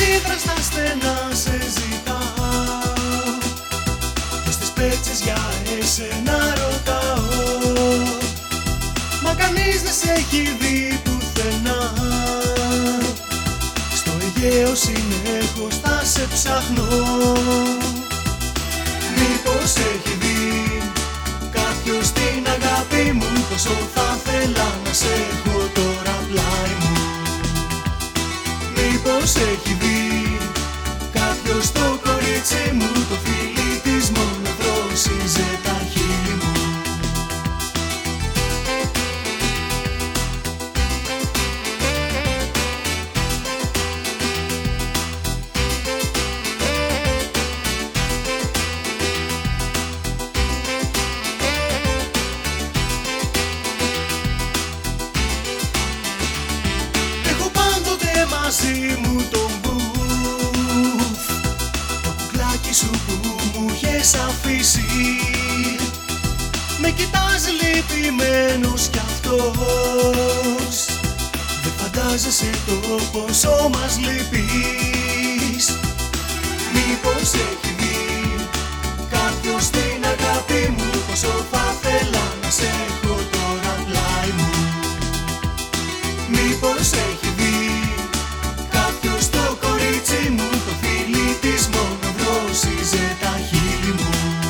σύντρα στα στενά σε ζητάω και στις πέτσες για εσένα ρωτάω. Μα κανείς δεν σε έχει δει πουθενά. Στο Αιγαίο συνέχως θα σε ψάχνω. Μήπως έχει δει κάποιος την αγάπη μου, πόσο θα θέλα να σε έχω τώρα πλάι μου. Μήπως έχει δει κάποιος το κορίτσι μου, το φίλι της μόνο δρόσιζε τα χείλη μου. Μαζί μου τον μπουφ, το κουκλάκι σου που μου είχες αφήσει. Με κοιτάζει λυπημένος κι αυτός, δεν φαντάζεσαι το πόσο μας λείπεις. Μήπως έχει δει κάποιος την αγάπη μου, πόσο θα θέλα να σε έχω τώρα πλάι μου. Μήπως έχει δει κάποιος το κορίτσι μου, το φίλι της μόνο δρόσιζε τα χείλη μου.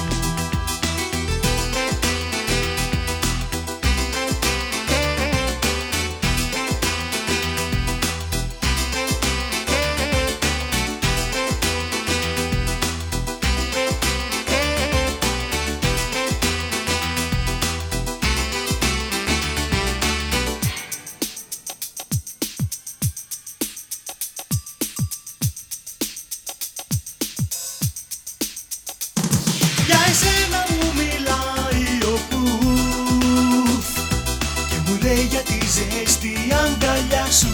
Για εσένα μου μιλάει ο Πουφ και μου λέει για τη ζέστη αγκαλιά σου.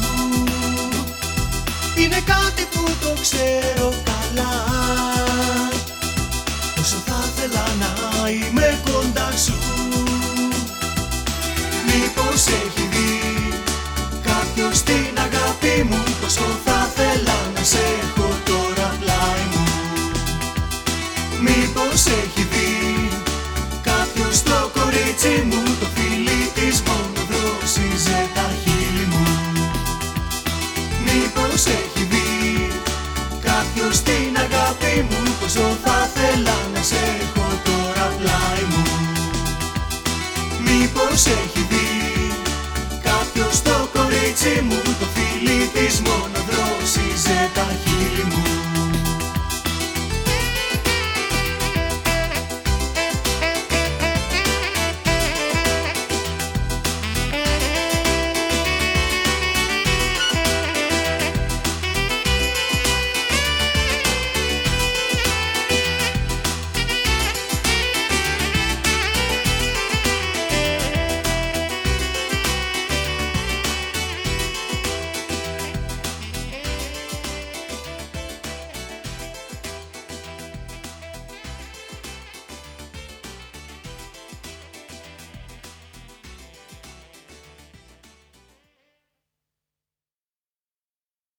Είναι κάτι που το ξέρω καλά, όσο θα ήθελα να είμαι κοντά σου. Μήπως έχει δει κάποιος την αγάπη μου, πόσο θα ήθελα να σε έχω τώρα πλάι μου. Μήπως έχει δει κάποιος το κορίτσι μου, το φίλι της μόνο δρόσιζε τα χείλη μου. Μήπως έχει δει κάποιος την αγάπη μου, πόσο θα θέλα να σε έχω τώρα πλάι μου. Μήπως έχει